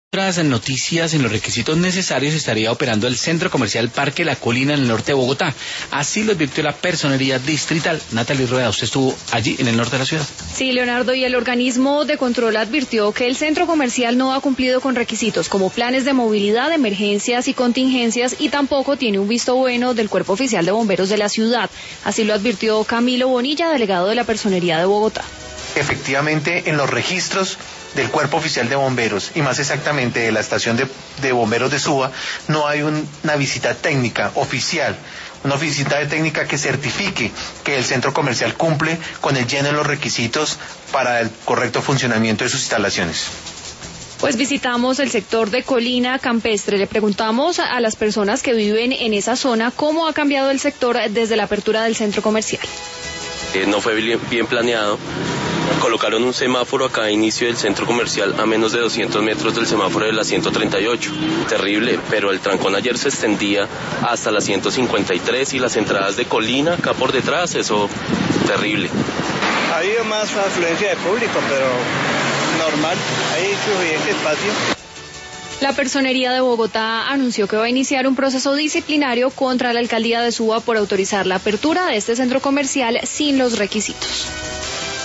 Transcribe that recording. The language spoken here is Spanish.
Tras noticias en los requisitos necesarios estaría operando el centro comercial Parque La Colina en el norte de Bogotá. Así lo advirtió la personería distrital. Natalie Rueda, usted estuvo allí en el norte de la ciudad. Sí, Leonardo, y el organismo de control advirtió que el centro comercial no ha cumplido con requisitos como planes de movilidad, emergencias y contingencias y tampoco tiene un visto bueno del Cuerpo Oficial de Bomberos de la ciudad. Así lo advirtió Camilo Bonilla, delegado de la personería de Bogotá. Efectivamente, en los registros del Cuerpo Oficial de Bomberos y más exactamente de la estación de bomberos de Suba, no hay una visita técnica oficial, una visita técnica que certifique que el centro comercial cumple con el lleno de los requisitos para el correcto funcionamiento de sus instalaciones. Pues visitamos el sector de Colina Campestre, le preguntamos a las personas que viven en esa zona cómo ha cambiado el sector desde la apertura del centro comercial. No fue bien planeado. Colocaron un semáforo acá a inicio del centro comercial a menos de 200 metros del semáforo de la 138. Terrible, pero el trancón ayer se extendía hasta la 153 y las entradas de Colina acá por detrás, eso terrible. Ha habido más afluencia de público, pero normal, hay suficiente espacio. La personería de Bogotá anunció que va a iniciar un proceso disciplinario contra la alcaldía de Suba por autorizar la apertura de este centro comercial sin los requisitos.